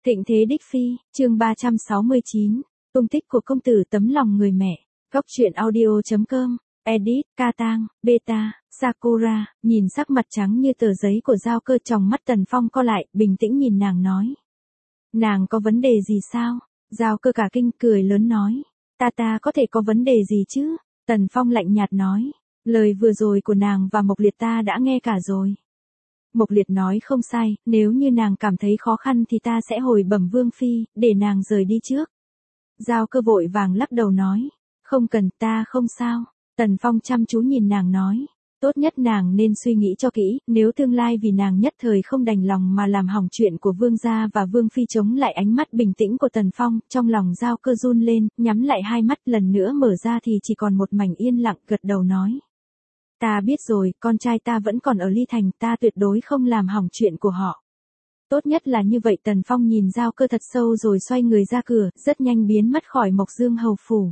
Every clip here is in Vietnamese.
Thịnh thế đích phi, chương 369, tung tích của công tử tấm lòng người mẹ. Góc truyện audio.com, edit, ca tang, beta, Sakura, nhìn sắc mặt trắng như tờ giấy của Giao Cơ, trong mắt Tần Phong co lại, bình tĩnh nhìn nàng nói. Nàng có vấn đề gì sao? Giao Cơ cả kinh cười lớn nói. Ta có thể có vấn đề gì chứ? Tần Phong lạnh nhạt nói. Lời vừa rồi của nàng và Mộc Liệt ta đã nghe cả rồi. Mộc Liệt nói không sai, nếu như nàng cảm thấy khó khăn thì ta sẽ hồi bẩm Vương Phi, để nàng rời đi trước. Giao Cơ vội vàng lắc đầu nói. Không cần, ta không sao. Tần Phong chăm chú nhìn nàng nói. Tốt nhất nàng nên suy nghĩ cho kỹ, nếu tương lai vì nàng nhất thời không đành lòng mà làm hỏng chuyện của Vương gia và Vương Phi. Chống lại ánh mắt bình tĩnh của Tần Phong, trong lòng Giao Cơ run lên, nhắm lại hai mắt, lần nữa mở ra thì chỉ còn một mảnh yên lặng, gật đầu nói. Ta biết rồi, con trai ta vẫn còn ở Ly Thành, ta tuyệt đối không làm hỏng chuyện của họ. Tốt nhất là như vậy. Tần Phong nhìn Giao Cơ thật sâu rồi xoay người ra cửa, rất nhanh biến mất khỏi Mộc Dương Hầu Phủ.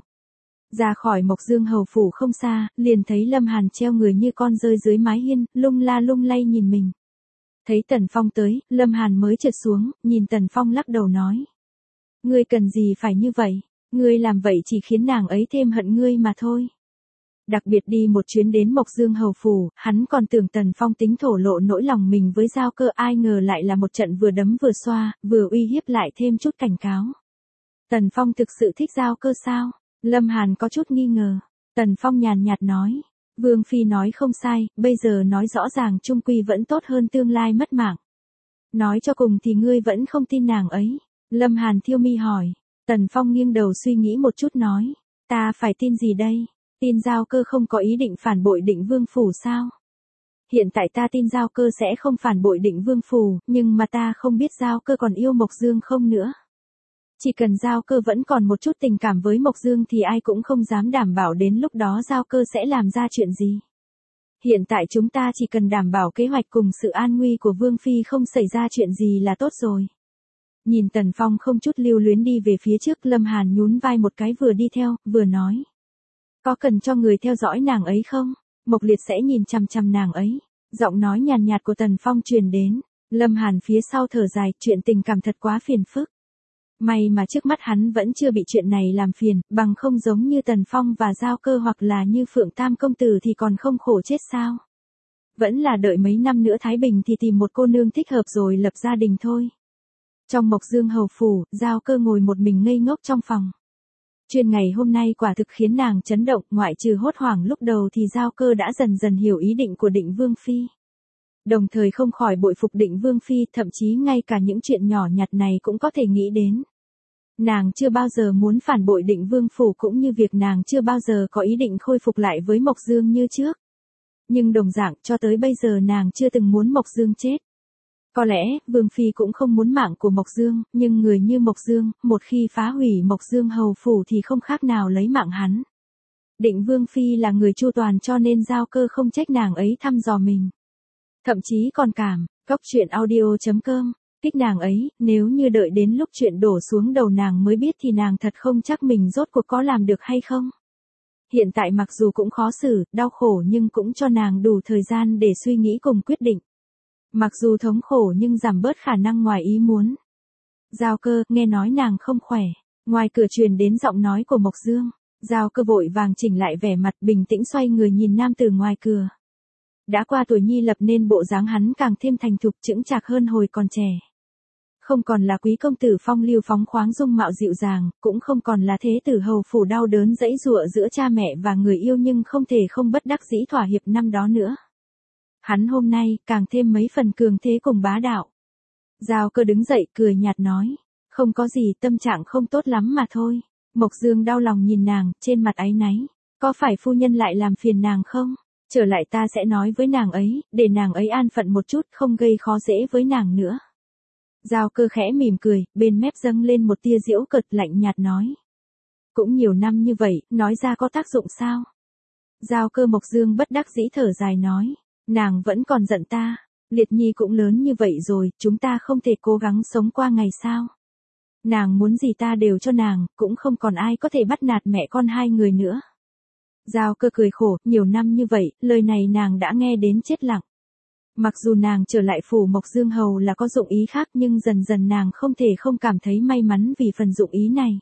Ra khỏi Mộc Dương Hầu Phủ không xa, liền thấy Lâm Hàn treo người như con rơi dưới mái hiên, lung la lung lay nhìn mình. Thấy Tần Phong tới, Lâm Hàn mới trượt xuống, nhìn Tần Phong lắc đầu nói. Ngươi cần gì phải như vậy, ngươi làm vậy chỉ khiến nàng ấy thêm hận ngươi mà thôi. Đặc biệt đi một chuyến đến Mộc Dương Hầu Phủ, hắn còn tưởng Tần Phong tính thổ lộ nỗi lòng mình với Giao Cơ, ai ngờ lại là một trận vừa đấm vừa xoa, vừa uy hiếp lại thêm chút cảnh cáo. Tần Phong thực sự thích Giao Cơ sao? Lâm Hàn có chút nghi ngờ. Tần Phong nhàn nhạt nói. Vương Phi nói không sai, bây giờ nói rõ ràng chung quy vẫn tốt hơn tương lai mất mạng. Nói cho cùng thì ngươi vẫn không tin nàng ấy. Lâm Hàn thiêu mi hỏi. Tần Phong nghiêng đầu suy nghĩ một chút nói. Ta phải tin gì đây? Tin Giao Cơ không có ý định phản bội Định Vương Phủ sao? Hiện tại ta tin Giao Cơ sẽ không phản bội Định Vương Phủ, nhưng mà ta không biết Giao Cơ còn yêu Mộc Dương không nữa. Chỉ cần Giao Cơ vẫn còn một chút tình cảm với Mộc Dương thì ai cũng không dám đảm bảo đến lúc đó Giao Cơ sẽ làm ra chuyện gì. Hiện tại chúng ta chỉ cần đảm bảo kế hoạch cùng sự an nguy của Vương Phi không xảy ra chuyện gì là tốt rồi. Nhìn Tần Phong không chút lưu luyến đi về phía trước, Lâm Hàn nhún vai một cái vừa đi theo, vừa nói. Có cần cho người theo dõi nàng ấy không? Mộc Liệt sẽ nhìn chằm chằm nàng ấy. Giọng nói nhàn nhạt của Tần Phong truyền đến. Lâm Hàn phía sau thở dài, chuyện tình cảm thật quá phiền phức. May mà trước mắt hắn vẫn chưa bị chuyện này làm phiền, bằng không giống như Tần Phong và Giao Cơ hoặc là như Phượng Tam công tử thì còn không khổ chết sao. Vẫn là đợi mấy năm nữa thái bình thì tìm một cô nương thích hợp rồi lập gia đình thôi. Trong Mộc Dương Hầu Phủ, Giao Cơ ngồi một mình ngây ngốc trong phòng. Chuyện ngày hôm nay quả thực khiến nàng chấn động, ngoại trừ hốt hoảng lúc đầu thì Giao Cơ đã dần dần hiểu ý định của Định Vương Phi. Đồng thời không khỏi bội phục Định Vương Phi, thậm chí ngay cả những chuyện nhỏ nhặt này cũng có thể nghĩ đến. Nàng chưa bao giờ muốn phản bội Định Vương Phủ, cũng như việc nàng chưa bao giờ có ý định khôi phục lại với Mộc Dương như trước. Nhưng đồng dạng cho tới bây giờ nàng chưa từng muốn Mộc Dương chết. Có lẽ, Vương Phi cũng không muốn mạng của Mộc Dương, nhưng người như Mộc Dương, một khi phá hủy Mộc Dương Hầu Phủ thì không khác nào lấy mạng hắn. Định Vương Phi là người chu toàn cho nên Giao Cơ không trách nàng ấy thăm dò mình. Thậm chí còn cảm, góc truyện audio.com, kích nàng ấy, nếu như đợi đến lúc chuyện đổ xuống đầu nàng mới biết thì nàng thật không chắc mình rốt cuộc có làm được hay không. Hiện tại mặc dù cũng khó xử, đau khổ nhưng cũng cho nàng đủ thời gian để suy nghĩ cùng quyết định. Mặc dù thống khổ nhưng giảm bớt khả năng ngoài ý muốn. Giao Cơ, nghe nói nàng không khỏe. Ngoài cửa truyền đến giọng nói của Mộc Dương. Giao Cơ vội vàng chỉnh lại vẻ mặt, bình tĩnh xoay người nhìn nam tử ngoài cửa. Đã qua tuổi nhi lập nên bộ dáng hắn càng thêm thành thục chững chạc hơn hồi còn trẻ. Không còn là quý công tử phong lưu phóng khoáng dung mạo dịu dàng, cũng không còn là thế tử hầu phủ đau đớn dẫy dụa giữa cha mẹ và người yêu nhưng không thể không bất đắc dĩ thỏa hiệp năm đó nữa. Hắn hôm nay càng thêm mấy phần cường thế cùng bá đạo. Giao Cơ đứng dậy cười nhạt nói. Không có gì, tâm trạng không tốt lắm mà thôi. Mộc Dương đau lòng nhìn nàng, trên mặt áy náy. Có phải phu nhân lại làm phiền nàng không? Trở lại ta sẽ nói với nàng ấy, để nàng ấy an phận một chút, không gây khó dễ với nàng nữa. Giao Cơ khẽ mỉm cười, bên mép dâng lên một tia giễu cợt, lạnh nhạt nói. Cũng nhiều năm như vậy, nói ra có tác dụng sao? Giao Cơ. Mộc Dương bất đắc dĩ thở dài nói. Nàng vẫn còn giận ta. Liệt Nhi cũng lớn như vậy rồi, chúng ta không thể cố gắng sống qua ngày sao? Nàng muốn gì ta đều cho nàng, cũng không còn ai có thể bắt nạt mẹ con hai người nữa. Giao Cơ cười khổ, nhiều năm như vậy, lời này nàng đã nghe đến chết lặng. Mặc dù nàng trở lại phủ Mộc Dương Hầu là có dụng ý khác nhưng dần dần nàng không thể không cảm thấy may mắn vì phần dụng ý này.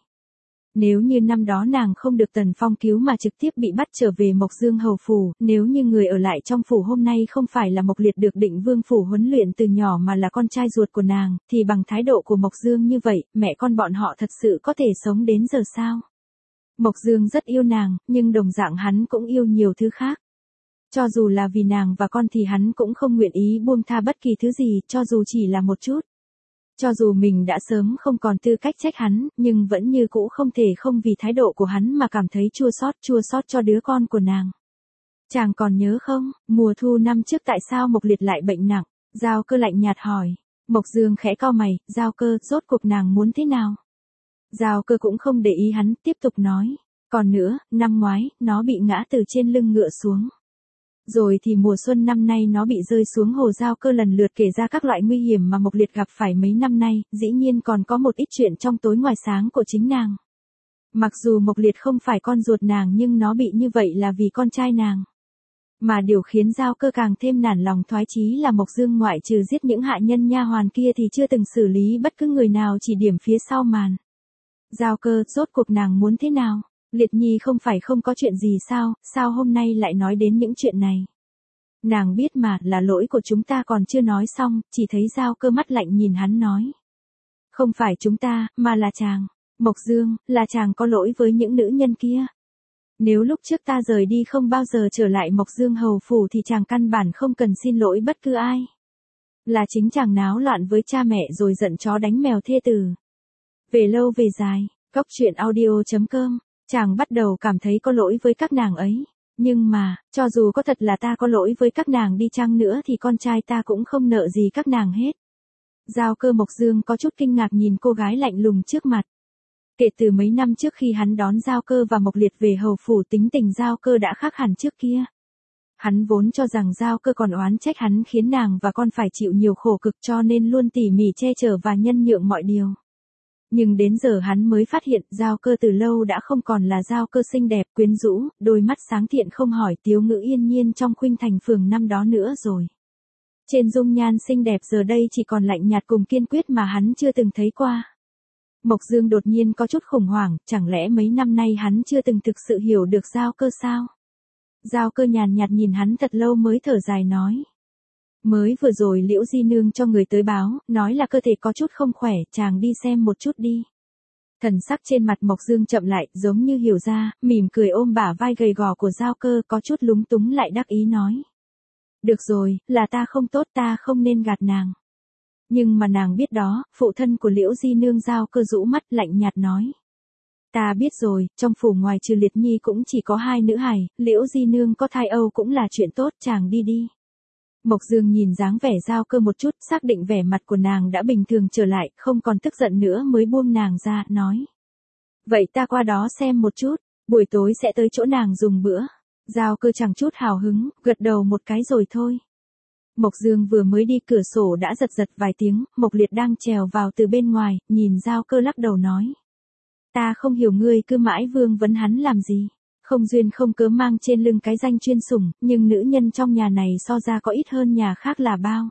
Nếu như năm đó nàng không được Tần Phong cứu mà trực tiếp bị bắt trở về Mộc Dương Hầu phủ, nếu như người ở lại trong phủ hôm nay không phải là Mộc Liệt được Định Vương phủ huấn luyện từ nhỏ mà là con trai ruột của nàng, thì bằng thái độ của Mộc Dương như vậy, mẹ con bọn họ thật sự có thể sống đến giờ sao? Mộc Dương rất yêu nàng, nhưng đồng dạng hắn cũng yêu nhiều thứ khác. Cho dù là vì nàng và con thì hắn cũng không nguyện ý buông tha bất kỳ thứ gì, cho dù chỉ là một chút. Cho dù mình đã sớm không còn tư cách trách hắn, nhưng vẫn như cũ không thể không vì thái độ của hắn mà cảm thấy chua xót cho đứa con của nàng. Chàng còn nhớ không, mùa thu năm trước tại sao Mộc Liệt lại bệnh nặng? Giao Cơ lạnh nhạt hỏi. Mộc Dương khẽ cau mày, Giao Cơ, rốt cuộc nàng muốn thế nào? Giao Cơ cũng không để ý hắn, tiếp tục nói. Còn nữa, năm ngoái, nó bị ngã từ trên lưng ngựa xuống. Rồi thì mùa xuân năm nay nó bị rơi xuống hồ. Giao Cơ lần lượt kể ra các loại nguy hiểm mà Mộc Liệt gặp phải mấy năm nay, dĩ nhiên còn có một ít chuyện trong tối ngoài sáng của chính nàng. Mặc dù Mộc Liệt không phải con ruột nàng nhưng nó bị như vậy là vì con trai nàng. Mà điều khiến Giao Cơ càng thêm nản lòng thoái chí là Mộc Dương ngoại trừ giết những hạ nhân nha hoàn kia thì chưa từng xử lý bất cứ người nào chỉ điểm phía sau màn. Giao Cơ, rốt cuộc nàng muốn thế nào? Liệt Nhi không phải không có chuyện gì sao hôm nay lại nói đến những chuyện này? Nàng biết mà, là lỗi của chúng ta. Còn chưa nói xong, chỉ thấy Giao Cơ mắt lạnh nhìn hắn nói. Không phải chúng ta, mà là chàng. Mộc Dương, là chàng có lỗi với những nữ nhân kia. Nếu lúc trước ta rời đi không bao giờ trở lại Mộc Dương Hầu phủ thì chàng căn bản không cần xin lỗi bất cứ ai. Là chính chàng náo loạn với cha mẹ rồi giận chó đánh mèo thê tử. Về lâu về dài, Góc Truyện Audio.com. Chàng bắt đầu cảm thấy có lỗi với các nàng ấy. Nhưng mà, cho dù có thật là ta có lỗi với các nàng đi chăng nữa thì con trai ta cũng không nợ gì các nàng hết. Giao Cơ. Mộc Dương có chút kinh ngạc nhìn cô gái lạnh lùng trước mặt. Kể từ mấy năm trước khi hắn đón Giao Cơ và Mộc Liệt về hầu phủ, tính tình Giao Cơ đã khác hẳn trước kia. Hắn vốn cho rằng Giao Cơ còn oán trách hắn khiến nàng và con phải chịu nhiều khổ cực cho nên luôn tỉ mỉ che chở và nhân nhượng mọi điều. Nhưng đến giờ hắn mới phát hiện Giao Cơ từ lâu đã không còn là Giao Cơ xinh đẹp quyến rũ, đôi mắt sáng thiện không hỏi tiếu ngữ yên nhiên trong khuynh thành phường năm đó nữa rồi. Trên dung nhan xinh đẹp giờ đây chỉ còn lạnh nhạt cùng kiên quyết mà hắn chưa từng thấy qua. Mộc Dương đột nhiên có chút khủng hoảng, chẳng lẽ mấy năm nay hắn chưa từng thực sự hiểu được Giao Cơ sao? Giao Cơ nhàn nhạt nhìn hắn thật lâu mới thở dài nói. Mới vừa rồi Liễu Di Nương cho người tới báo, nói là cơ thể có chút không khỏe, chàng đi xem một chút đi. Thần sắc trên mặt Mộc Dương chậm lại, giống như hiểu ra, mỉm cười ôm bả vai gầy gò của Giao Cơ, có chút lúng túng lại đắc ý nói. Được rồi, là ta không tốt, ta không nên gạt nàng. Nhưng mà nàng biết đó, phụ thân của Liễu Di Nương. Giao Cơ rũ mắt lạnh nhạt nói. Ta biết rồi, trong phủ ngoài trừ Liệt Nhi cũng chỉ có 2 nữ hài, Liễu Di Nương có thai âu cũng là chuyện tốt, chàng đi đi. Mộc Dương nhìn dáng vẻ Giao Cơ một chút, xác định vẻ mặt của nàng đã bình thường trở lại, không còn tức giận nữa mới buông nàng ra, nói. Vậy ta qua đó xem một chút, buổi tối sẽ tới chỗ nàng dùng bữa. Giao Cơ chẳng chút hào hứng, gật đầu một cái rồi thôi. Mộc Dương vừa mới đi cửa sổ đã giật giật vài tiếng, Mộc Liệt đang trèo vào từ bên ngoài, nhìn Giao Cơ lắc đầu nói. Ta không hiểu ngươi cứ mãi vương vấn hắn làm gì. Không duyên không cớ mang trên lưng cái danh chuyên sủng, nhưng nữ nhân trong nhà này so ra có ít hơn nhà khác là bao.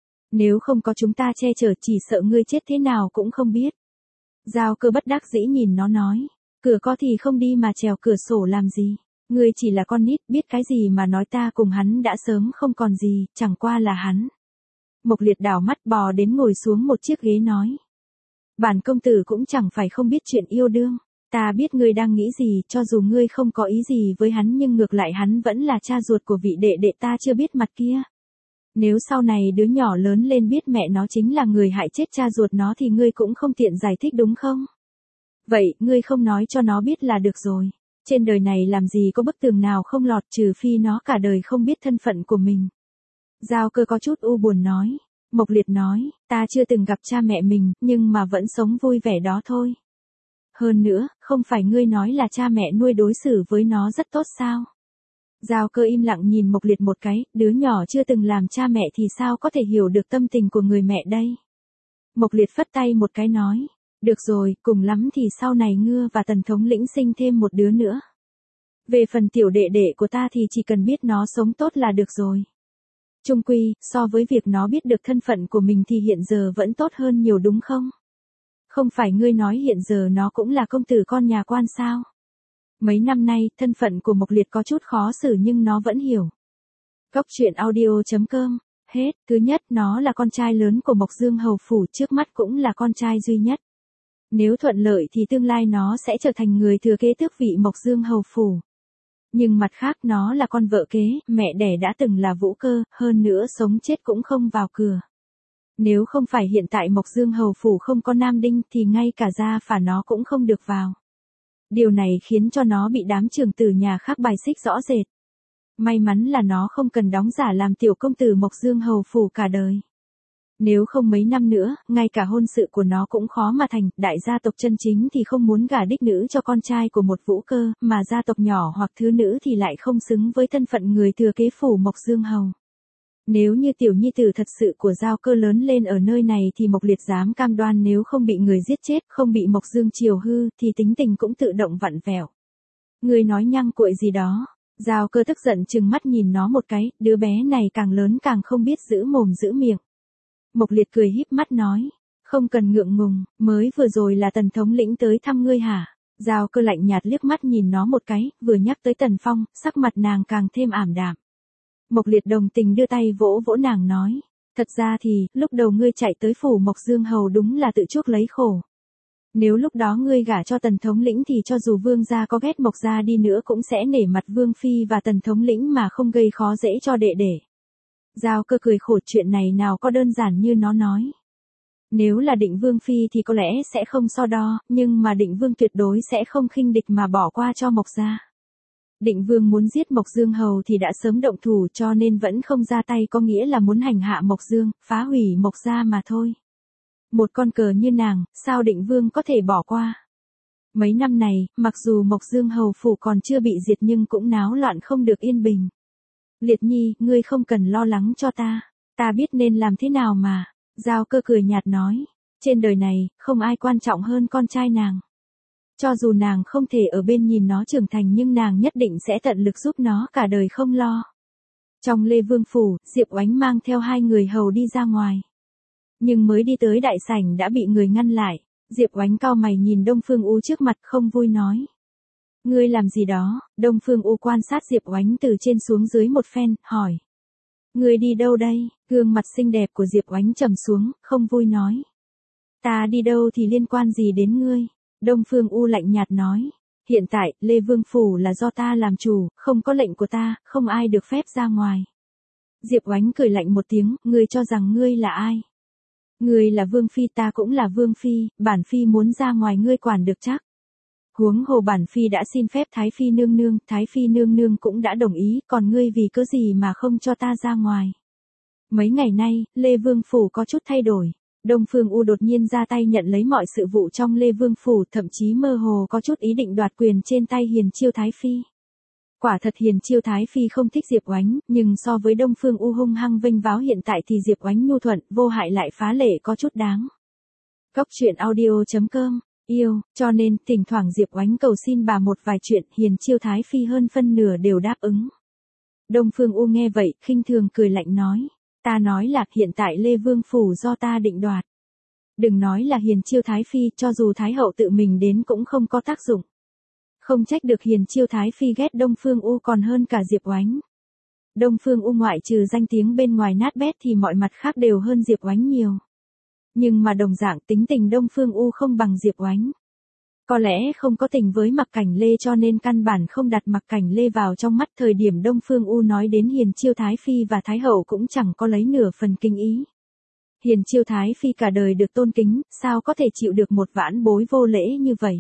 Nếu không có chúng ta che chở chỉ sợ ngươi chết thế nào cũng không biết. Giao Cơ bất đắc dĩ nhìn nó nói. Cửa có thì không đi mà trèo cửa sổ làm gì. Ngươi chỉ là con nít, biết cái gì mà nói, ta cùng hắn đã sớm không còn gì, chẳng qua là hắn. Mộc Liệt đảo mắt bò đến ngồi xuống một chiếc ghế nói. Bản công tử cũng chẳng phải không biết chuyện yêu đương. Ta biết ngươi đang nghĩ gì, cho dù ngươi không có ý gì với hắn nhưng ngược lại hắn vẫn là cha ruột của vị đệ đệ ta chưa biết mặt kia. Nếu sau này đứa nhỏ lớn lên biết mẹ nó chính là người hại chết cha ruột nó thì ngươi cũng không tiện giải thích đúng không? Vậy, ngươi không nói cho nó biết là được rồi. Trên đời này làm gì có bức tường nào không lọt trừ phi nó cả đời không biết thân phận của mình. Giao Cơ có chút u buồn nói. Mộc Liệt nói, ta chưa từng gặp cha mẹ mình, nhưng mà vẫn sống vui vẻ đó thôi. Hơn nữa, không phải ngươi nói là cha mẹ nuôi đối xử với nó rất tốt sao? Giao Cơ im lặng nhìn Mộc Liệt một cái, đứa nhỏ chưa từng làm cha mẹ thì sao có thể hiểu được tâm tình của người mẹ đây? Mộc Liệt phất tay một cái nói, được rồi, cùng lắm thì sau này ngươi và Tần thống lĩnh sinh thêm một đứa nữa. Về phần tiểu đệ đệ của ta thì chỉ cần biết nó sống tốt là được rồi. Chung quy, so với việc nó biết được thân phận của mình thì hiện giờ vẫn tốt hơn nhiều đúng không? Không phải ngươi nói hiện giờ nó cũng là công tử con nhà quan sao? Mấy năm nay, thân phận của Mộc Liệt có chút khó xử nhưng nó vẫn hiểu. Cốc truyện audio.com. Hết, thứ nhất, nó là con trai lớn của Mộc Dương Hầu Phủ, trước mắt cũng là con trai duy nhất. Nếu thuận lợi thì tương lai nó sẽ trở thành người thừa kế tước vị Mộc Dương Hầu Phủ. Nhưng mặt khác nó là con vợ kế, mẹ đẻ đã từng là Vũ Cơ, hơn nữa sống chết cũng không vào cửa. Nếu không phải hiện tại Mộc Dương Hầu Phủ không có nam đinh thì ngay cả gia phả nó cũng không được vào. Điều này khiến cho nó bị đám trưởng tử nhà khác bài xích rõ rệt. May mắn là nó không cần đóng giả làm tiểu công tử Mộc Dương Hầu Phủ cả đời. Nếu không mấy năm nữa, ngay cả hôn sự của nó cũng khó mà thành, đại gia tộc chân chính thì không muốn gả đích nữ cho con trai của một Vũ Cơ, mà gia tộc nhỏ hoặc thứ nữ thì lại không xứng với thân phận người thừa kế phủ Mộc Dương Hầu. Nếu như tiểu nhi tử thật sự của Giao Cơ lớn lên ở nơi này thì Mộc Liệt dám cam đoan nếu không bị người giết chết, không bị Mộc Dương chiều hư, thì tính tình cũng tự động vặn vẹo. Người nói nhăng cuội gì đó. Giao Cơ tức giận trừng mắt nhìn nó một cái, đứa bé này càng lớn càng không biết giữ mồm giữ miệng. Mộc Liệt cười híp mắt nói, không cần ngượng ngùng, mới vừa rồi là Tần thống lĩnh tới thăm ngươi hả? Giao Cơ lạnh nhạt liếc mắt nhìn nó một cái, vừa nhắc tới Tần Phong, sắc mặt nàng càng thêm ảm đạm. Mộc Liệt đồng tình đưa tay vỗ vỗ nàng nói, thật ra thì, lúc đầu ngươi chạy tới phủ Mộc Dương Hầu đúng là tự chuốc lấy khổ. Nếu lúc đó ngươi gả cho Tần thống lĩnh thì cho dù vương gia có ghét Mộc gia đi nữa cũng sẽ nể mặt vương phi và Tần thống lĩnh mà không gây khó dễ cho đệ đệ. Giao Cơ cười khổ, chuyện này nào có đơn giản như nó nói. Nếu là Định Vương phi thì có lẽ sẽ không so đo, nhưng mà Định Vương tuyệt đối sẽ không khinh địch mà bỏ qua cho Mộc gia. Định Vương muốn giết Mộc Dương Hầu thì đã sớm động thủ, cho nên vẫn không ra tay có nghĩa là muốn hành hạ Mộc Dương, phá hủy Mộc gia mà thôi. Một con cờ như nàng, sao Định Vương có thể bỏ qua? Mấy năm này, mặc dù Mộc Dương Hầu Phủ còn chưa bị diệt nhưng cũng náo loạn không được yên bình. Liệt Nhi, ngươi không cần lo lắng cho ta biết nên làm thế nào mà. Giao Cơ cười nhạt nói, trên đời này, không ai quan trọng hơn con trai nàng. Cho dù nàng không thể ở bên nhìn nó trưởng thành nhưng nàng nhất định sẽ tận lực giúp nó cả đời không lo. Trong Lê Vương Phủ, Diệp Oánh mang theo hai người hầu đi ra ngoài. Nhưng mới đi tới đại sảnh đã bị người ngăn lại. Diệp Oánh cau mày nhìn Đông Phương U trước mặt không vui nói. Ngươi làm gì đó? Đông Phương U quan sát Diệp Oánh từ trên xuống dưới một phen, hỏi. Ngươi đi đâu đây? Gương mặt xinh đẹp của Diệp Oánh trầm xuống, không vui nói. Ta đi đâu thì liên quan gì đến ngươi? Đông Phương U lạnh nhạt nói. Hiện tại, Lê Vương Phủ là do ta làm chủ, không có lệnh của ta, không ai được phép ra ngoài. Diệp Oánh cười lạnh một tiếng, ngươi cho rằng ngươi là ai? Ngươi là Vương Phi, ta cũng là Vương Phi, bản Phi muốn ra ngoài ngươi quản được chắc. Huống hồ bản Phi đã xin phép Thái Phi nương nương, Thái Phi nương nương cũng đã đồng ý, còn ngươi vì cớ gì mà không cho ta ra ngoài. Mấy ngày nay, Lê Vương Phủ có chút thay đổi. Đông Phương U đột nhiên ra tay nhận lấy mọi sự vụ trong Lê Vương Phủ, thậm chí mơ hồ có chút ý định đoạt quyền trên tay Hiền Chiêu Thái Phi. Quả thật Hiền Chiêu Thái Phi không thích Diệp Oánh, nhưng so với Đông Phương U hung hăng vênh váo hiện tại thì Diệp Oánh nhu thuận, vô hại lại phá lệ có chút đáng. Cốc truyện audio.com, yêu, cho nên, thỉnh thoảng Diệp Oánh cầu xin bà một vài chuyện, Hiền Chiêu Thái Phi hơn phân nửa đều đáp ứng. Đông Phương U nghe vậy, khinh thường cười lạnh nói. Ta nói là hiện tại Lê Vương Phủ do ta định đoạt. Đừng nói là Hiền Chiêu Thái Phi, cho dù Thái Hậu tự mình đến cũng không có tác dụng. Không trách được Hiền Chiêu Thái Phi ghét Đông Phương U còn hơn cả Diệp Oánh. Đông Phương U ngoại trừ danh tiếng bên ngoài nát bét thì mọi mặt khác đều hơn Diệp Oánh nhiều. Nhưng mà đồng dạng tính tình Đông Phương U không bằng Diệp Oánh. Có lẽ không có tình với Mặc Cảnh Lê cho nên căn bản không đặt Mặc Cảnh Lê vào trong mắt, thời điểm Đông Phương U nói đến Hiền Chiêu Thái Phi và Thái Hậu cũng chẳng có lấy nửa phần kinh ý. Hiền Chiêu Thái Phi cả đời được tôn kính, sao có thể chịu được một vãn bối vô lễ như vậy?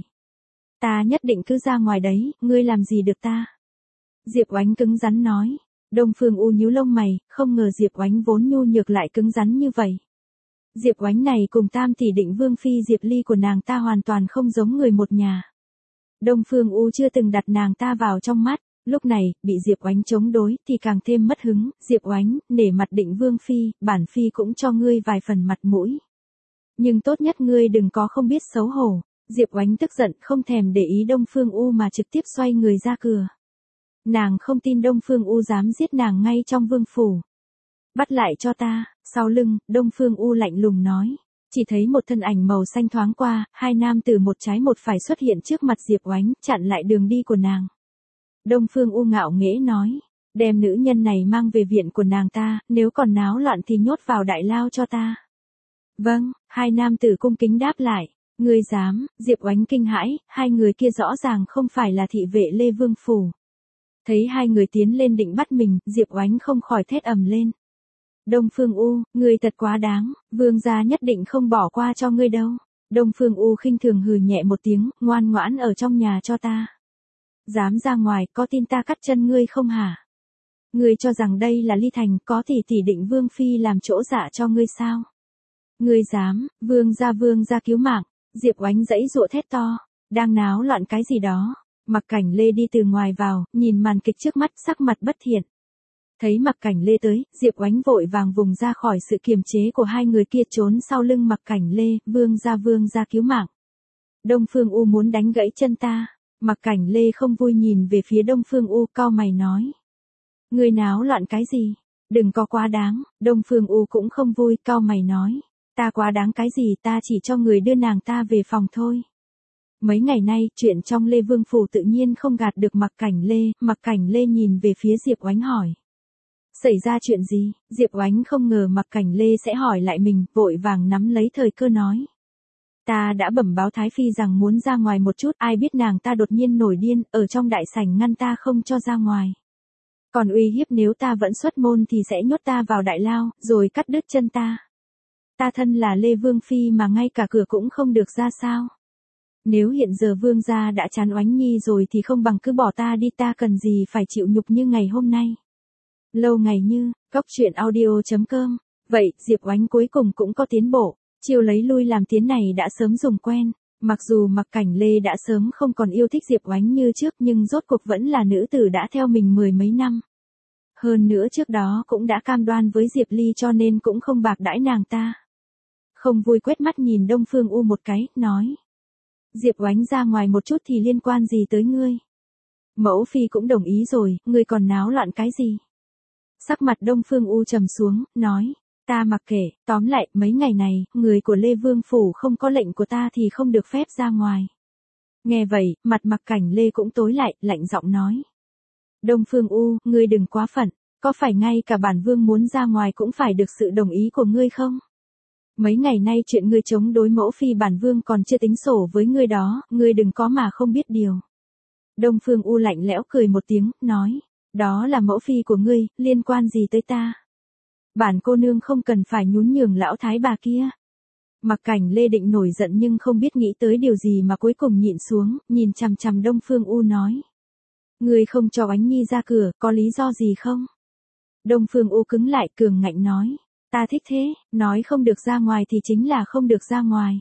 Ta nhất định cứ ra ngoài đấy, ngươi làm gì được ta? Diệp Oánh cứng rắn nói. Đông Phương U nhíu lông mày, không ngờ Diệp Oánh vốn nhu nhược lại cứng rắn như vậy. Diệp Oánh này cùng tam tỷ Định Vương Phi Diệp Ly của nàng ta hoàn toàn không giống người một nhà. Đông Phương U chưa từng đặt nàng ta vào trong mắt, lúc này, bị Diệp Oánh chống đối thì càng thêm mất hứng. Diệp Oánh, nể mặt Định Vương Phi, bản Phi cũng cho ngươi vài phần mặt mũi. Nhưng tốt nhất ngươi đừng có không biết xấu hổ. Diệp Oánh tức giận không thèm để ý Đông Phương U mà trực tiếp xoay người ra cửa. Nàng không tin Đông Phương U dám giết nàng ngay trong vương phủ. Bắt lại cho ta. Sau lưng, Đông Phương U lạnh lùng nói. Chỉ thấy một thân ảnh màu xanh thoáng qua, hai nam từ một trái một phải xuất hiện trước mặt Diệp Oánh, chặn lại đường đi của nàng. Đông Phương U ngạo nghễ nói. Đem nữ nhân này mang về viện của nàng ta, nếu còn náo loạn thì nhốt vào đại lao cho ta. Vâng, hai nam tử cung kính đáp lại. Ngươi dám? Diệp Oánh kinh hãi, hai người kia rõ ràng không phải là thị vệ Lê Vương Phủ. Thấy hai người tiến lên định bắt mình, Diệp Oánh không khỏi thét ầm lên. Đông Phương U, ngươi thật quá đáng, vương gia nhất định không bỏ qua cho ngươi đâu. Đông Phương U khinh thường hừ nhẹ một tiếng, ngoan ngoãn ở trong nhà cho ta. Dám ra ngoài, có tin ta cắt chân ngươi không hả? Ngươi cho rằng đây là Ly Thành, có tỷ định Vương Phi làm chỗ dạ cho ngươi sao? Ngươi dám, vương gia cứu mạng. Diệp Oánh giãy giụa thét to, đang náo loạn cái gì đó. Mặc Cảnh Lê đi từ ngoài vào, nhìn màn kịch trước mắt, sắc mặt bất thiện. Thấy Mặc Cảnh Lê tới, Diệp Oánh vội vàng vùng ra khỏi sự kiềm chế của hai người kia, trốn sau lưng Mặc Cảnh Lê. Vương gia cứu mạng. Đông Phương U muốn đánh gãy chân ta. Mặc Cảnh Lê không vui nhìn về phía Đông Phương U, cau mày nói. Ngươi náo loạn cái gì? Đừng có quá đáng. Đông Phương U cũng không vui, cau mày nói. Ta quá đáng cái gì, ta chỉ cho người đưa nàng ta về phòng thôi. Mấy ngày nay, chuyện trong Lê Vương Phủ tự nhiên không gạt được Mặc Cảnh Lê. Mặc Cảnh Lê nhìn về phía Diệp Oánh hỏi. Xảy ra chuyện gì? Diệp Oánh không ngờ Mặc Cảnh Lê sẽ hỏi lại mình, vội vàng nắm lấy thời cơ nói. Ta đã bẩm báo Thái Phi rằng muốn ra ngoài một chút, ai biết nàng ta đột nhiên nổi điên, ở trong đại sảnh ngăn ta không cho ra ngoài. Còn uy hiếp nếu ta vẫn xuất môn thì sẽ nhốt ta vào đại lao, rồi cắt đứt chân ta. Ta thân là Lê Vương Phi mà ngay cả cửa cũng không được ra sao. Nếu hiện giờ vương gia đã chán Oánh Nhi rồi thì không bằng cứ bỏ ta đi, ta cần gì phải chịu nhục như ngày hôm nay. Lâu ngày như, coctruyện.audio.com. Vậy, Diệp Oánh cuối cùng cũng có tiến bộ, chiêu lấy lui làm tiến này đã sớm dùng quen. Mặc dù Mặc Cảnh Lê đã sớm không còn yêu thích Diệp Oánh như trước nhưng rốt cuộc vẫn là nữ tử đã theo mình mười mấy năm. Hơn nữa trước đó cũng đã cam đoan với Diệp Ly cho nên cũng không bạc đãi nàng ta. Không vui quét mắt nhìn Đông Phương U một cái, nói. Diệp Oánh ra ngoài một chút thì liên quan gì tới ngươi? Mẫu Phi cũng đồng ý rồi, ngươi còn náo loạn cái gì? Sắc mặt Đông Phương U trầm xuống, nói. Ta mặc kệ, tóm lại, mấy ngày này, người của Lê Vương Phủ không có lệnh của ta thì không được phép ra ngoài. Nghe vậy, mặt Mặc Cảnh Lê cũng tối lại, lạnh giọng nói. Đông Phương U, ngươi đừng quá phận, có phải ngay cả bản vương muốn ra ngoài cũng phải được sự đồng ý của ngươi không? Mấy ngày nay chuyện ngươi chống đối mẫu phi bản vương còn chưa tính sổ với ngươi đó, ngươi đừng có mà không biết điều. Đông Phương U lạnh lẽo cười một tiếng, nói. Đó là mẫu phi của ngươi, liên quan gì tới ta? Bản cô nương không cần phải nhún nhường lão thái bà kia. Mặc Cảnh Lê định nổi giận nhưng không biết nghĩ tới điều gì mà cuối cùng nhịn xuống, nhìn chằm chằm Đông Phương U nói. Ngươi không cho Oánh Nhi ra cửa, có lý do gì không? Đông Phương U cứng lại, cường ngạnh nói. Ta thích thế, nói không được ra ngoài thì chính là không được ra ngoài.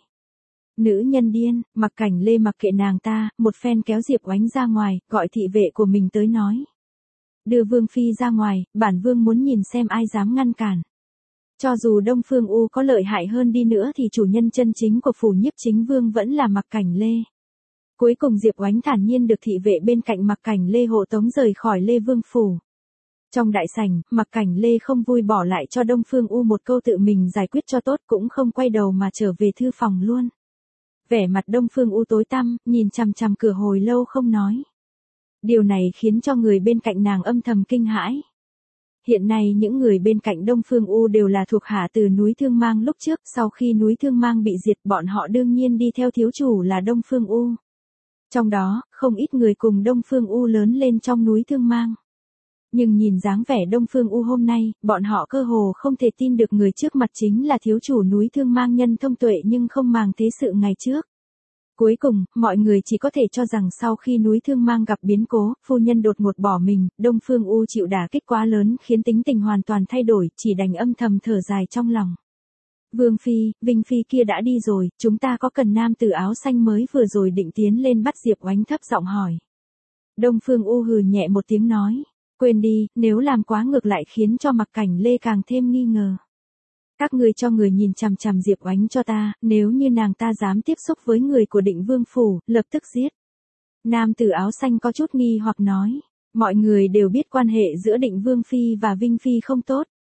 Nữ nhân điên. Mặc Cảnh Lê mặc kệ nàng ta, một phen kéo Diệp Oánh ra ngoài, gọi thị vệ của mình tới nói. Đưa Vương Phi ra ngoài, bản vương muốn nhìn xem ai dám ngăn cản. Cho dù Đông Phương U có lợi hại hơn đi nữa thì chủ nhân chân chính của phủ Nhiếp Chính Vương vẫn là Mặc Cảnh Lê. Cuối cùng Diệp Oánh thản nhiên được thị vệ bên cạnh Mặc Cảnh Lê hộ tống rời khỏi Lê Vương Phủ. Trong đại sảnh, Mặc Cảnh Lê không vui bỏ lại cho Đông Phương U một câu tự mình giải quyết cho tốt, cũng không quay đầu mà trở về thư phòng luôn. Vẻ mặt Đông Phương U tối tăm, nhìn chằm chằm cửa hồi lâu không nói. Điều này khiến cho người bên cạnh nàng âm thầm kinh hãi. Hiện nay những người bên cạnh Đông Phương U đều là thuộc hạ từ núi Thương Mang lúc trước, sau khi núi Thương Mang bị diệt bọn họ đương nhiên đi theo thiếu chủ là Đông Phương U. Trong đó, không ít người cùng Đông Phương U lớn lên trong núi Thương Mang. Nhưng nhìn dáng vẻ Đông Phương U hôm nay, bọn họ cơ hồ không thể tin được người trước mặt chính là thiếu chủ núi Thương Mang nhân thông tuệ nhưng không màng thế sự ngày trước. Cuối cùng, mọi người chỉ có thể cho rằng sau khi núi Thương Mang gặp biến cố, phu nhân đột ngột bỏ mình, Đông Phương U chịu đả kích quá lớn khiến tính tình hoàn toàn thay đổi, chỉ đành âm thầm thở dài trong lòng. Vương Phi, Vinh Phi kia đã đi rồi, chúng ta có cần nam tử áo xanh mới vừa rồi định tiến lên bắt Diệp Oánh thấp giọng hỏi. Đông Phương U hừ nhẹ một tiếng nói. Quên đi, nếu làm quá ngược lại khiến cho Mặc Cảnh Lê càng thêm nghi ngờ. Các ngươi cho người nhìn chằm chằm Diệp Oánh cho ta, nếu như nàng ta dám tiếp xúc với người của Định Vương Phủ, lập tức giết. Nam tử áo xanh có chút nghi hoặc nói, mọi người đều biết quan hệ giữa Định Vương Phi và Vinh Phi không tốt.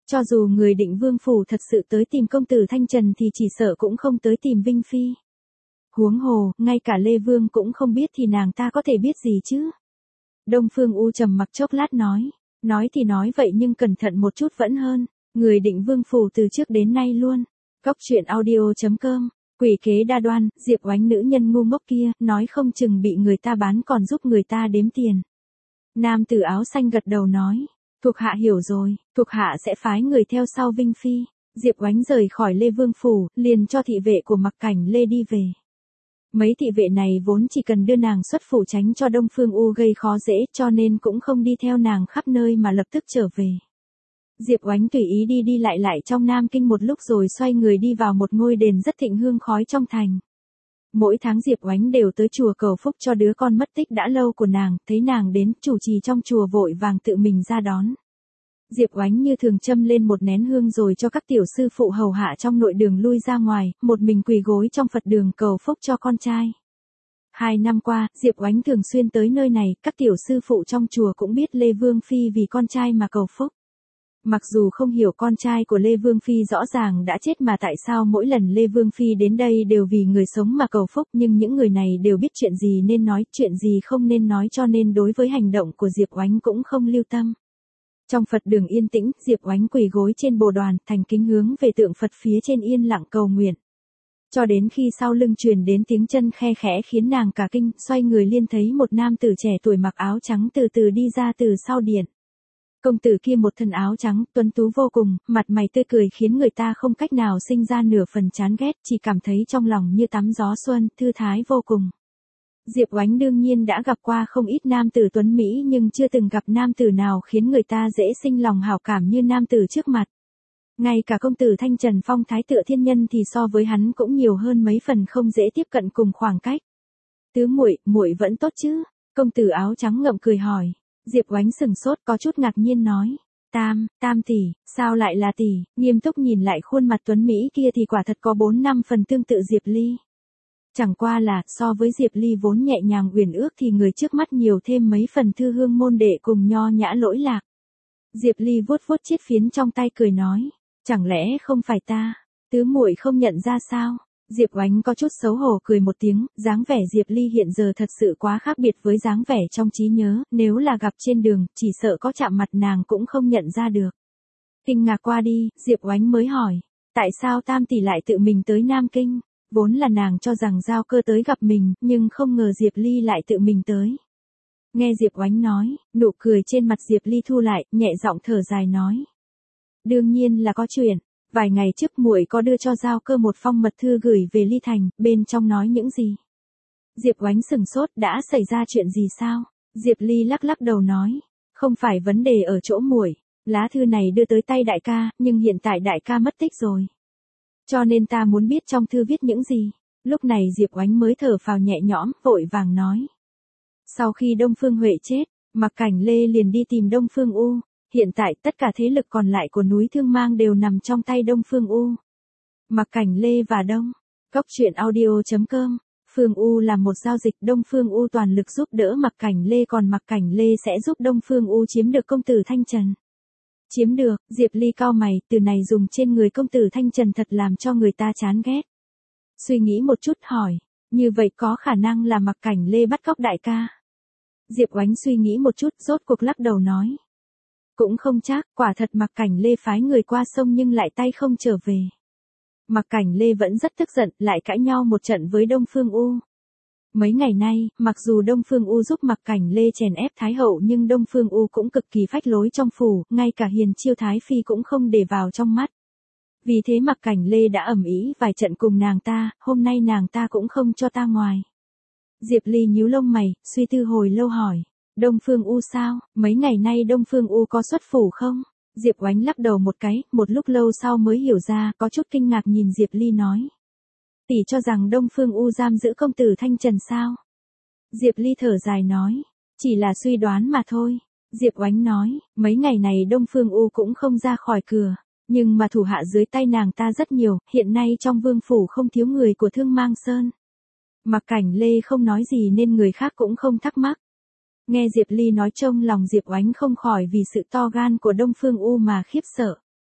Cho dù người Định Vương phủ thật sự tới tìm công tử Thanh Trần thì chỉ sợ cũng không tới tìm Vinh Phi. Huống hồ, ngay cả Lê Vương cũng không biết thì nàng ta có thể biết gì chứ. Đông Phương U trầm mặc chốc lát nói thì nói vậy nhưng cẩn thận một chút vẫn hơn, người Định Vương phủ từ trước đến nay luôn. Cóc truyện audio.com, quỷ kế đa đoan, Diệp Oánh nữ nhân ngu ngốc kia, nói không chừng bị người ta bán còn giúp người ta đếm tiền. Nam tử áo xanh gật đầu nói, thuộc hạ hiểu rồi, thuộc hạ sẽ phái người theo sau Vinh Phi. Diệp Oánh rời khỏi Lê Vương phủ, liền cho thị vệ của Mặc Cảnh Lê đi về. Mấy thị vệ này vốn chỉ cần đưa nàng xuất phủ tránh cho Đông Phương U gây khó dễ cho nên cũng không đi theo nàng khắp nơi mà lập tức trở về. Diệp Oánh tùy ý đi lại trong Nam Kinh một lúc rồi xoay người đi vào một ngôi đền rất thịnh hương khói trong thành. Mỗi tháng Diệp Oánh đều tới chùa cầu phúc cho đứa con mất tích đã lâu của nàng, thấy nàng đến, chủ trì trong chùa vội vàng tự mình ra đón. Diệp Oánh như thường châm lên một nén hương rồi cho các tiểu sư phụ hầu hạ trong nội đường lui ra ngoài, một mình quỳ gối trong Phật đường cầu phúc cho con trai. 2 năm qua, Diệp Oánh thường xuyên tới nơi này, các tiểu sư phụ trong chùa cũng biết Lê Vương Phi vì con trai mà cầu phúc. Mặc dù không hiểu con trai của Lê Vương Phi rõ ràng đã chết mà tại sao mỗi lần Lê Vương Phi đến đây đều vì người sống mà cầu phúc, nhưng những người này đều biết chuyện gì nên nói, chuyện gì không nên nói, cho nên đối với hành động của Diệp Oánh cũng không lưu tâm. Trong Phật đường yên tĩnh, Diệp Oánh quỳ gối trên bồ đoàn, thành kính hướng về tượng Phật phía trên yên lặng cầu nguyện. Cho đến khi sau lưng truyền đến tiếng chân khe khẽ khiến nàng cả kinh, xoay người liên thấy một nam tử trẻ tuổi mặc áo trắng từ từ đi ra từ sau điện. Công tử kia một thân áo trắng, tuấn tú vô cùng, mặt mày tươi cười khiến người ta không cách nào sinh ra nửa phần chán ghét, chỉ cảm thấy trong lòng như tắm gió xuân, thư thái vô cùng. Diệp Oánh đương nhiên đã gặp qua không ít nam tử tuấn Mỹ nhưng chưa từng gặp nam tử nào khiến người ta dễ sinh lòng hảo cảm như nam tử trước mặt. Ngay cả công tử Thanh Trần phong thái tựa thiên nhân thì so với hắn cũng nhiều hơn mấy phần không dễ tiếp cận cùng khoảng cách. Tứ muội, muội vẫn tốt chứ? Công tử áo trắng ngậm cười hỏi. Diệp Oánh sừng sốt có chút ngạc nhiên nói. Tam tỷ, sao lại là tỷ? Nghiêm túc nhìn lại khuôn mặt tuấn Mỹ kia thì quả thật có 4-5 phần tương tự Diệp Ly. Chẳng qua là, so với Diệp Ly vốn nhẹ nhàng uyển ước thì người trước mắt nhiều thêm mấy phần thư hương môn đệ cùng nho nhã lỗi lạc. Diệp Ly vuốt chiếc phiến trong tay cười nói, chẳng lẽ không phải ta? Tứ muội không nhận ra sao? Diệp Oánh có chút xấu hổ cười một tiếng, dáng vẻ Diệp Ly hiện giờ thật sự quá khác biệt với dáng vẻ trong trí nhớ, nếu là gặp trên đường, chỉ sợ có chạm mặt nàng cũng không nhận ra được. Kinh ngạc qua đi, Diệp Oánh mới hỏi, tại sao Tam tỷ lại tự mình tới Nam Kinh? Vốn là nàng cho rằng Giao Cơ tới gặp mình, nhưng không ngờ Diệp Ly lại tự mình tới. Nghe Diệp Oánh nói, nụ cười trên mặt Diệp Ly thu lại, nhẹ giọng thở dài nói. Đương nhiên là có chuyện, vài ngày trước muội có đưa cho Giao Cơ một phong mật thư gửi về Ly Thành, bên trong nói những gì? Diệp Oánh sừng sốt, đã xảy ra chuyện gì sao? Diệp Ly lắc đầu nói, không phải vấn đề ở chỗ muội, lá thư này đưa tới tay đại ca, nhưng hiện tại đại ca mất tích rồi. Cho nên ta muốn biết trong thư viết những gì. Lúc này Diệp Oánh mới thở phào nhẹ nhõm, vội vàng nói. Sau khi Đông Phương Huệ chết, Mặc Cảnh Lê liền đi tìm Đông Phương U. Hiện tại tất cả thế lực còn lại của núi Thương Mang đều nằm trong tay Đông Phương U. Mặc Cảnh Lê và Đông. Cóc truyện audio.com. Phương U làm một giao dịch, Đông Phương U toàn lực giúp đỡ Mặc Cảnh Lê, còn Mặc Cảnh Lê sẽ giúp Đông Phương U chiếm được công tử Thanh Trần. Chiếm được, Diệp Ly cau mày, từ này dùng trên người công tử Thanh Trần thật làm cho người ta chán ghét. Suy nghĩ một chút hỏi, như vậy có khả năng là Mặc Cảnh Lê bắt cóc đại ca? Diệp Oánh suy nghĩ một chút, rốt cuộc lắc đầu nói. Cũng không chắc, quả thật Mặc Cảnh Lê phái người qua sông nhưng lại tay không trở về. Mặc Cảnh Lê vẫn rất tức giận, lại cãi nhau một trận với Đông Phương U. Mấy ngày nay, mặc dù Đông Phương U giúp Mặc Cảnh Lê chèn ép Thái hậu nhưng Đông Phương U cũng cực kỳ phách lối trong phủ, ngay cả Hiền Chiêu Thái Phi cũng không để vào trong mắt. Vì thế Mặc Cảnh Lê đã ầm ĩ vài trận cùng nàng ta, hôm nay nàng ta cũng không cho ta ngoài. Diệp Ly nhíu lông mày, suy tư hồi lâu hỏi, Đông Phương U sao, mấy ngày nay Đông Phương U có xuất phủ không? Diệp Oánh lắc đầu một cái, một lúc lâu sau mới hiểu ra, có chút kinh ngạc nhìn Diệp Ly nói. Tỷ cho rằng Đông Phương U giam giữ công tử Thanh Trần sao? Diệp Ly thở dài nói, chỉ là suy đoán mà thôi. Diệp Oánh nói, mấy ngày này Đông Phương U cũng không ra khỏi cửa, nhưng mà thủ hạ dưới tay nàng ta rất nhiều, hiện nay trong vương phủ không thiếu người của Thương Mang Sơn. Mặc Cảnh Lê không nói gì nên người khác cũng không thắc mắc. Nghe Diệp Ly nói trông lòng Diệp Oánh không khỏi vì sự to gan của Đông Phương U mà khiếp sợ.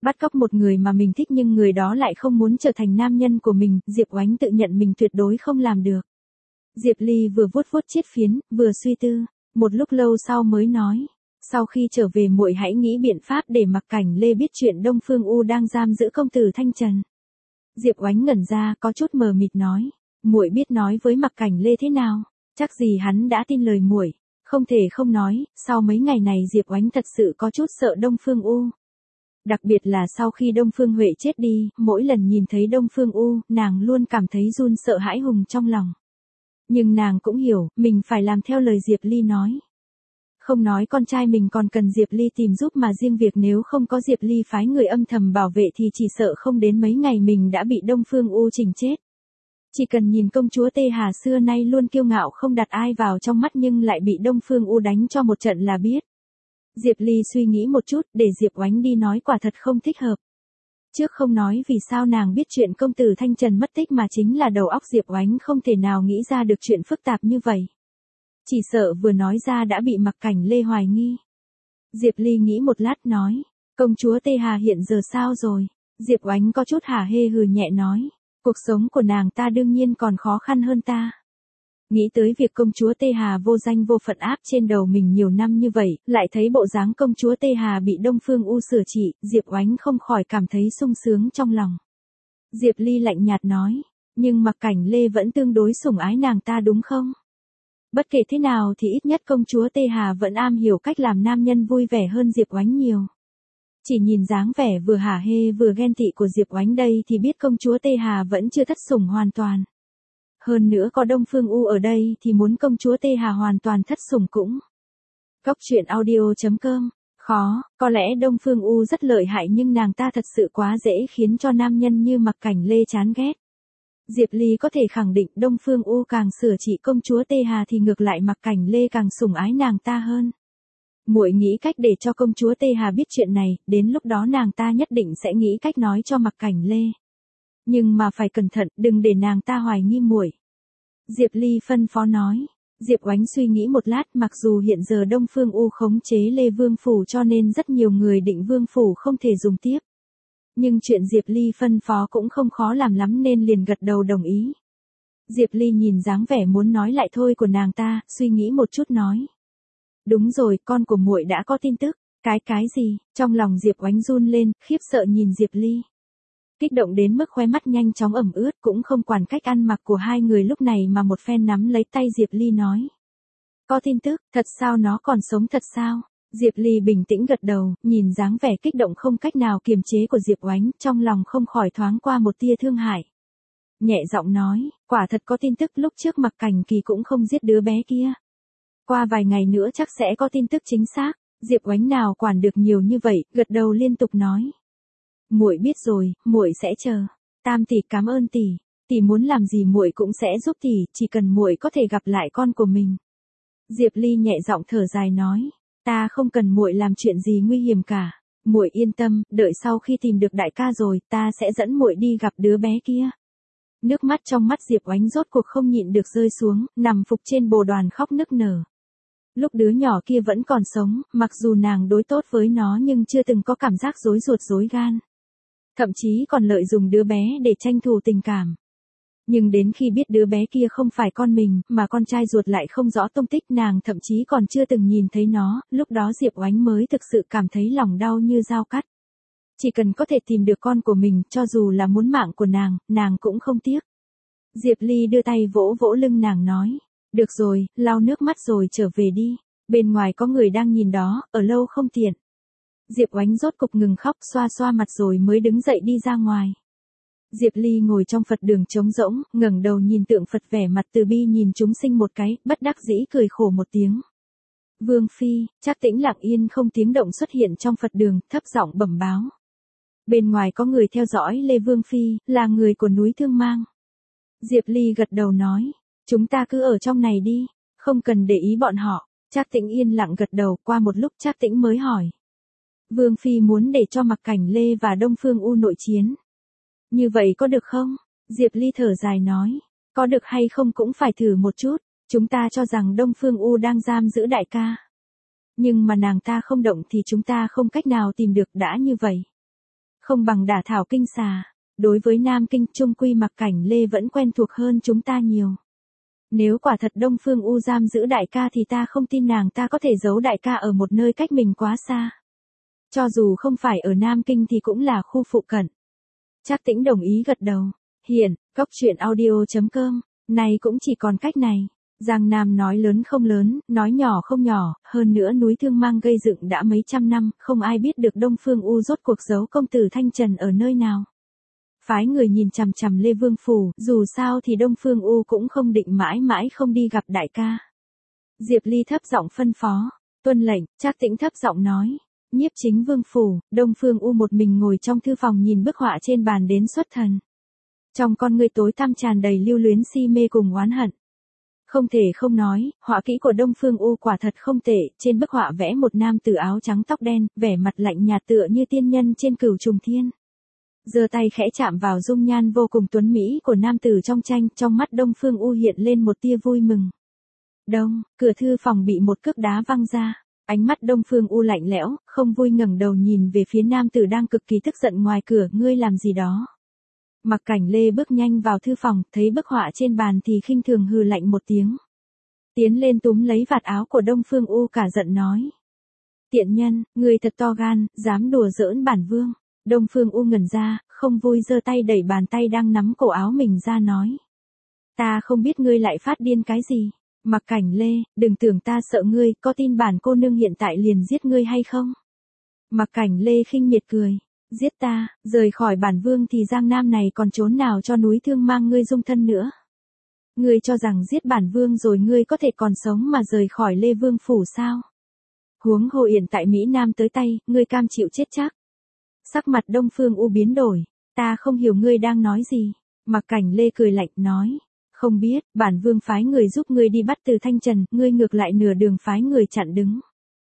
Bắt cóc một người mà mình thích nhưng người đó lại không muốn trở thành nam nhân của mình, Diệp Oánh tự nhận mình tuyệt đối không làm được. Diệp Ly vừa vuốt vuốt chiếc phiến, vừa suy tư, một lúc lâu sau mới nói. Sau khi trở về muội hãy nghĩ biện pháp để Mặc Cảnh Lê biết chuyện Đông Phương U đang giam giữ công tử Thanh Trần. Diệp Oánh ngẩn ra có chút mờ mịt nói. Muội biết nói với Mặc Cảnh Lê thế nào? Chắc gì hắn đã tin lời muội. Không thể không nói, sau mấy ngày này Diệp Oánh thật sự có chút sợ Đông Phương U. Đặc biệt là sau khi Đông Phương Huệ chết đi, mỗi lần nhìn thấy Đông Phương U, nàng luôn cảm thấy run sợ hãi hùng trong lòng. Nhưng nàng cũng hiểu, mình phải làm theo lời Diệp Ly nói. Không nói con trai mình còn cần Diệp Ly tìm giúp mà riêng việc nếu không có Diệp Ly phái người âm thầm bảo vệ thì chỉ sợ không đến mấy ngày mình đã bị Đông Phương U chỉnh chết. Chỉ cần nhìn công chúa Tê Hà xưa nay luôn kiêu ngạo không đặt ai vào trong mắt nhưng lại bị Đông Phương U đánh cho một trận là biết. Diệp Ly suy nghĩ một chút để Diệp Oánh đi nói quả thật không thích hợp. Trước không nói vì sao nàng biết chuyện công tử Thanh Trần mất tích mà chính là đầu óc Diệp Oánh không thể nào nghĩ ra được chuyện phức tạp như vậy. Chỉ sợ vừa nói ra đã bị Mặc Cảnh Lê hoài nghi. Diệp Ly nghĩ một lát nói, công chúa Tê Hà hiện giờ sao rồi? Diệp Oánh có chút hả hê hừ nhẹ nói, cuộc sống của nàng ta đương nhiên còn khó khăn hơn ta. Nghĩ tới việc công chúa Tê Hà vô danh vô phận áp trên đầu mình nhiều năm như vậy, lại thấy bộ dáng công chúa Tê Hà bị Đông Phương U sửa trị, Diệp Oánh không khỏi cảm thấy sung sướng trong lòng. Diệp Ly lạnh nhạt nói, nhưng Mặc Cảnh Lê vẫn tương đối sủng ái nàng ta đúng không? Bất kể thế nào thì ít nhất công chúa Tê Hà vẫn am hiểu cách làm nam nhân vui vẻ hơn Diệp Oánh nhiều. Chỉ nhìn dáng vẻ vừa hả hê vừa ghen tị của Diệp Oánh đây thì biết công chúa Tê Hà vẫn chưa thất sủng hoàn toàn. Hơn nữa có Đông Phương U ở đây thì muốn công chúa Tê Hà hoàn toàn thất sủng cũng. Góc truyện audio.com. Khó, có lẽ Đông Phương U rất lợi hại nhưng nàng ta thật sự quá dễ khiến cho nam nhân như Mặc Cảnh Lê chán ghét. Diệp Ly có thể khẳng định Đông Phương U càng sửa trị công chúa Tê Hà thì ngược lại Mặc Cảnh Lê càng sủng ái nàng ta hơn. Muội nghĩ cách để cho công chúa Tê Hà biết chuyện này, đến lúc đó nàng ta nhất định sẽ nghĩ cách nói cho Mặc Cảnh Lê. Nhưng mà phải cẩn thận, đừng để nàng ta hoài nghi muội. Diệp Ly phân phó nói. Diệp Oánh suy nghĩ một lát, mặc dù hiện giờ Đông Phương U khống chế Lê Vương Phủ cho nên rất nhiều người định Vương Phủ không thể dùng tiếp. Nhưng chuyện Diệp Ly phân phó cũng không khó làm lắm nên liền gật đầu đồng ý. Diệp Ly nhìn dáng vẻ muốn nói lại thôi của nàng ta, suy nghĩ một chút nói. Đúng rồi, con của muội đã có tin tức. Cái gì? Trong lòng Diệp Oánh run lên, khiếp sợ nhìn Diệp Ly. Kích động đến mức khóe mắt nhanh chóng ẩm ướt cũng không quản cách ăn mặc của hai người lúc này mà một phen nắm lấy tay Diệp Ly nói. Có tin tức, thật sao nó còn sống thật sao? Diệp Ly bình tĩnh gật đầu, nhìn dáng vẻ kích động không cách nào kiềm chế của Diệp Oánh, trong lòng không khỏi thoáng qua một tia thương hại. Nhẹ giọng nói, quả thật có tin tức lúc trước Mặc Cảnh Kỳ cũng không giết đứa bé kia. Qua vài ngày nữa chắc sẽ có tin tức chính xác, Diệp Oánh nào quản được nhiều như vậy, gật đầu liên tục nói. Muội biết rồi, muội sẽ chờ. Tam tỷ cảm ơn tỷ, tỷ muốn làm gì muội cũng sẽ giúp tỷ, chỉ cần muội có thể gặp lại con của mình. Diệp Ly nhẹ giọng thở dài nói, ta không cần muội làm chuyện gì nguy hiểm cả, muội yên tâm, đợi sau khi tìm được đại ca rồi, ta sẽ dẫn muội đi gặp đứa bé kia. Nước mắt trong mắt Diệp Oánh rốt cuộc không nhịn được rơi xuống, nằm phục trên bồ đoàn khóc nức nở. Lúc đứa nhỏ kia vẫn còn sống, mặc dù nàng đối tốt với nó nhưng chưa từng có cảm giác rối ruột rối gan. Thậm chí còn lợi dụng đứa bé để tranh thủ tình cảm. Nhưng đến khi biết đứa bé kia không phải con mình, mà con trai ruột lại không rõ tung tích, nàng thậm chí còn chưa từng nhìn thấy nó, lúc đó Diệp Oánh mới thực sự cảm thấy lòng đau như dao cắt. Chỉ cần có thể tìm được con của mình, cho dù là muốn mạng của nàng cũng không tiếc. Diệp Ly đưa tay vỗ vỗ lưng nàng nói, được rồi, lau nước mắt rồi trở về đi, bên ngoài có người đang nhìn đó, ở lâu không tiện. Diệp Oánh rốt cục ngừng khóc, xoa xoa mặt rồi mới đứng dậy đi ra ngoài. Diệp Ly ngồi trong Phật đường trống rỗng, ngẩng đầu nhìn tượng Phật vẻ mặt từ bi nhìn chúng sinh một cái, bất đắc dĩ cười khổ một tiếng. Vương Phi, Trác Tĩnh lặng yên không tiếng động xuất hiện trong Phật đường, thấp giọng bẩm báo. Bên ngoài có người theo dõi Lê Vương Phi, là người của núi Thương Mang. Diệp Ly gật đầu nói, chúng ta cứ ở trong này đi, không cần để ý bọn họ. Trác Tĩnh yên lặng gật đầu, qua một lúc Trác Tĩnh mới hỏi. Vương Phi muốn để cho Mặc Cảnh Lê và Đông Phương U nội chiến. Như vậy có được không? Diệp Ly thở dài nói. Có được hay không cũng phải thử một chút. Chúng ta cho rằng Đông Phương U đang giam giữ đại ca. Nhưng mà nàng ta không động thì chúng ta không cách nào tìm được đã như vậy. không bằng đả thảo kinh xà. Đối với Nam Kinh, chung quy Mặc Cảnh Lê vẫn quen thuộc hơn chúng ta nhiều. Nếu quả thật Đông Phương U giam giữ đại ca thì ta không tin nàng ta có thể giấu đại ca ở một nơi cách mình quá xa. Cho dù không phải ở Nam Kinh thì cũng là khu phụ cận. Trác Tĩnh đồng ý gật đầu. Hiện, Cốc Truyện Audio.com, này cũng chỉ còn cách này. Giang Nam nói lớn không lớn, nói nhỏ không nhỏ, hơn nữa núi Thương Mang gây dựng đã mấy trăm năm, không ai biết được Đông Phương U rốt cuộc giấu công tử Thanh Trần ở nơi nào. Phái người nhìn chằm chằm Lê Vương Phủ, dù sao thì Đông Phương U cũng không định mãi mãi không đi gặp đại ca. Diệp Ly thấp giọng phân phó, tuân lệnh. Trác Tĩnh thấp giọng nói. Nhiếp Chính Vương Phủ, Đông Phương U một mình ngồi trong thư phòng nhìn bức họa trên bàn đến xuất thần. Trong con ngươi tối tăm tràn đầy lưu luyến si mê cùng oán hận. Không thể không nói, họa kỹ của Đông Phương U quả thật không tệ, trên bức họa vẽ một nam tử áo trắng tóc đen, vẻ mặt lạnh nhạt tựa như tiên nhân trên cửu trùng thiên. Giơ tay khẽ chạm vào dung nhan vô cùng tuấn mỹ của nam tử trong tranh, trong mắt Đông Phương U hiện lên một tia vui mừng. Đông, cửa thư phòng bị một cước đá văng ra. Ánh mắt Đông Phương U lạnh lẽo, không vui ngẩng đầu nhìn về phía nam tử đang cực kỳ tức giận ngoài cửa, ngươi làm gì đó? Mặc Cảnh Lê bước nhanh vào thư phòng, thấy bức họa trên bàn thì khinh thường hừ lạnh một tiếng. Tiến lên túm lấy vạt áo của Đông Phương U cả giận nói. Tiện nhân, ngươi thật to gan, dám đùa giỡn bản vương. Đông Phương U ngẩn ra, không vui giơ tay đẩy bàn tay đang nắm cổ áo mình ra nói. Ta không biết ngươi lại phát điên cái gì. Mặc Cảnh Lê, đừng tưởng ta sợ ngươi, có tin bản cô nương hiện tại liền giết ngươi hay không? Mặc Cảnh Lê khinh miệt cười. Giết ta, rời khỏi bản vương thì Giang Nam này còn trốn nào cho núi Thương Mang ngươi dung thân nữa. Ngươi cho rằng giết bản vương rồi ngươi có thể còn sống mà rời khỏi Lê Vương Phủ sao? Huống hồ hiện tại Mỹ Nam tới tay, ngươi cam chịu chết chắc. Sắc mặt Đông Phương U biến đổi. Ta không hiểu ngươi đang nói gì. Mặc Cảnh Lê cười lạnh nói. Không biết, bản vương phái người giúp ngươi đi bắt từ Thanh Trần, ngươi ngược lại nửa đường phái người chặn đứng.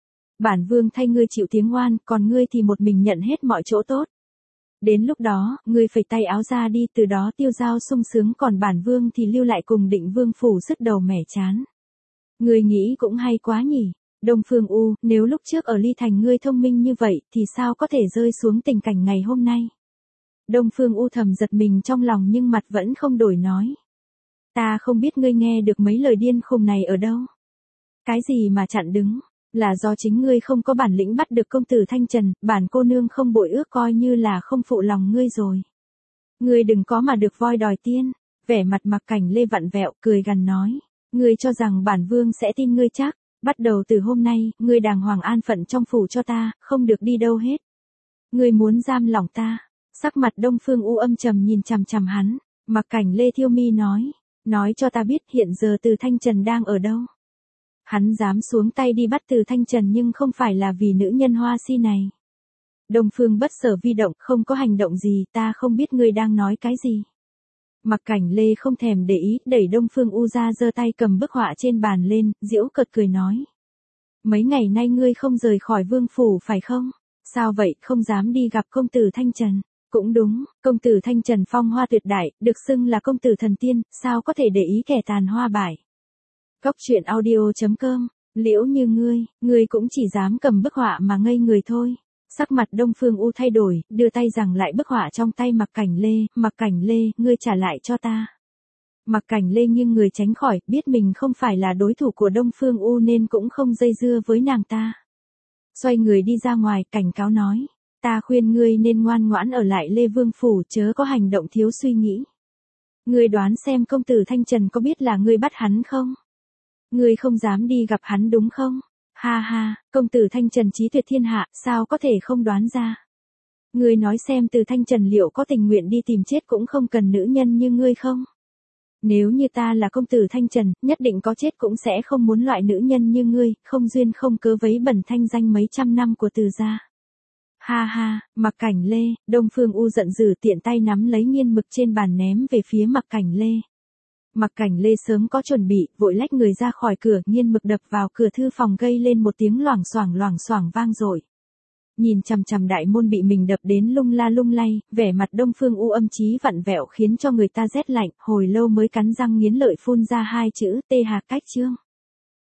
Bản vương thay ngươi chịu tiếng oan, còn ngươi thì một mình nhận hết mọi chỗ tốt. Đến lúc đó, ngươi phẩy tay áo ra đi, từ đó tiêu dao sung sướng, còn bản vương thì lưu lại cùng Định Vương Phủ sứt đầu mẻ chán. Ngươi nghĩ cũng hay quá nhỉ. Đông Phương U, nếu lúc trước ở Ly Thành ngươi thông minh như vậy, thì sao có thể rơi xuống tình cảnh ngày hôm nay? Đông Phương U thầm giật mình trong lòng nhưng mặt vẫn không đổi nói. Ta không biết ngươi nghe được mấy lời điên khùng này ở đâu. Cái gì mà chặn đứng, là do chính ngươi không có bản lĩnh bắt được công tử Thanh Trần, bản cô nương không bội ước coi như là không phụ lòng ngươi rồi. Ngươi đừng có mà được voi đòi tiên. Vẻ mặt Mặc Cảnh Lê vặn vẹo, cười gằn nói. Ngươi cho rằng bản vương sẽ tin ngươi chắc. Bắt đầu từ hôm nay, ngươi đàng hoàng an phận trong phủ cho ta, không được đi đâu hết. Ngươi muốn giam lỏng ta. Sắc mặt Đông Phương U âm trầm nhìn chằm chằm hắn. Mặc Cảnh Lê thiêu mi nói. Nói cho ta biết hiện giờ từ Thanh Trần đang ở đâu. Hắn dám xuống tay đi bắt từ Thanh Trần nhưng không phải là vì nữ nhân hoa si này. Đông Phương bất sở vi động, không có hành động gì, ta không biết ngươi đang nói cái gì. Mặc Cảnh Lê không thèm để ý, đẩy Đông Phương U ra giơ tay cầm bức họa trên bàn lên, giễu cợt cười nói. Mấy ngày nay ngươi không rời khỏi vương phủ phải không? Sao vậy, không dám đi gặp công tử Thanh Trần? Cũng đúng, công tử Thanh Trần phong hoa tuyệt đại, được xưng là công tử thần tiên, sao có thể để ý kẻ tàn hoa bại. Cốc Truyện Audio.com, liễu như ngươi cũng chỉ dám cầm bức họa mà ngây người thôi. Sắc mặt Đông Phương U thay đổi, đưa tay giằng lại bức họa trong tay Mặc Cảnh Lê. Mặc Cảnh Lê, ngươi trả lại cho ta. Mặc Cảnh Lê nghiêng người tránh khỏi, biết mình không phải là đối thủ của Đông Phương U nên cũng không dây dưa với nàng ta. Xoay người đi ra ngoài, cảnh cáo nói. Ta khuyên ngươi nên ngoan ngoãn ở lại Lê Vương Phủ, chớ có hành động thiếu suy nghĩ. Ngươi đoán xem công tử Thanh Trần có biết là ngươi bắt hắn không? Ngươi không dám đi gặp hắn đúng không? Ha ha, công tử Thanh Trần trí tuyệt thiên hạ, sao có thể không đoán ra? Ngươi nói xem từ Thanh Trần liệu có tình nguyện đi tìm chết cũng không cần nữ nhân như ngươi không? Nếu như ta là công tử Thanh Trần, nhất định có chết cũng sẽ không muốn loại nữ nhân như ngươi, không duyên không cớ vấy bẩn thanh danh mấy trăm năm của từ gia. Ha ha, Mặc Cảnh Lê, Đông Phương U giận dữ tiện tay nắm lấy nghiên mực trên bàn ném về phía Mặc Cảnh Lê. Mặc Cảnh Lê sớm có chuẩn bị, vội lách người ra khỏi cửa, nghiên mực đập vào cửa thư phòng gây lên một tiếng loảng xoảng vang dội. Nhìn chằm chằm đại môn bị mình đập đến lung la lung lay, vẻ mặt Đông Phương U âm chí vặn vẹo khiến cho người ta rét lạnh, hồi lâu mới cắn răng nghiến lợi phun ra hai chữ, tê hà cách chương.